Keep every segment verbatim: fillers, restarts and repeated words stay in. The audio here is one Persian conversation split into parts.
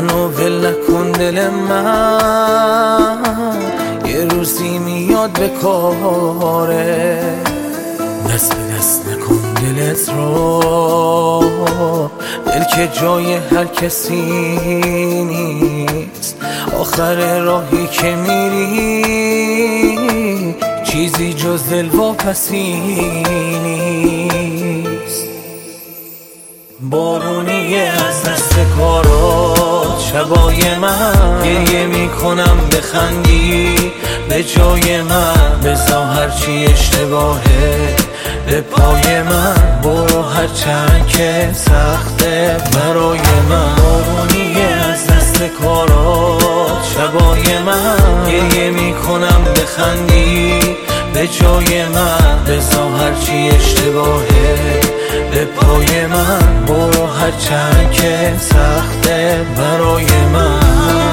منو ول نکن دل من، یه روزی میاد به کاره. دست به دست نکن دلت رو، دل که جای هر کسی نیست. آخر راهی که میری چیزی جز دلواپسی نیست. بارونیه از دست کارات شبای من، گریه میکنم بخندی به جای من. بذار هرچی اشتباهه به پای من، برو هرچند که سخته برای من. بارونیه از دست کارات شبای من، گریه میکنم بخندی به جای من. بذار هرچی اشتباهه به پای من، برو هرچند که سخته برای من.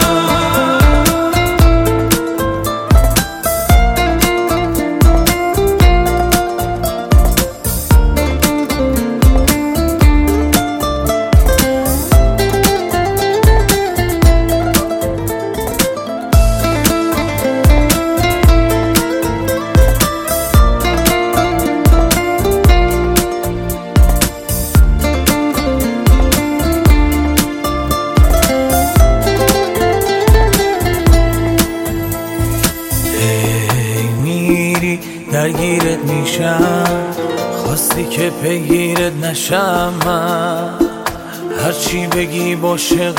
درگیرت میشم، خواستی که پیگیرت نشم من. هرچی بگی باشه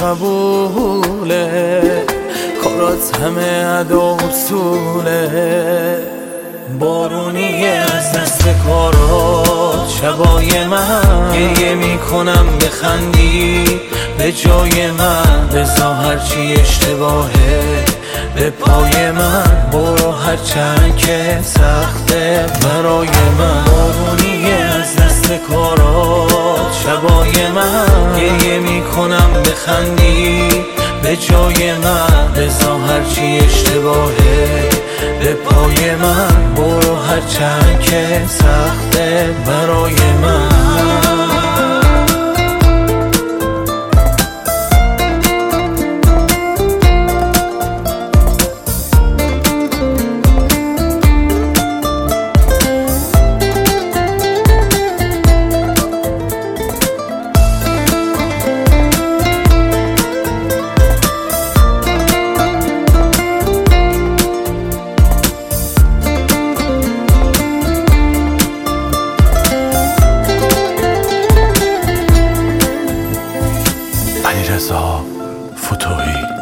قبوله، کارات همه ادا و اصوله. بارونیه از دست کارات شبای من، گریه میکنم بخندی به جای من. بذار هرچی اشتباهه به پای من، برو هرچند که سخته برای من. بارونیه از دست کارات شبای من، گریه میکنم بخندی به جای من. بذار هرچی اشتباهه به پای من، برو هرچند که سخته برای من. علیرضا فتوحی.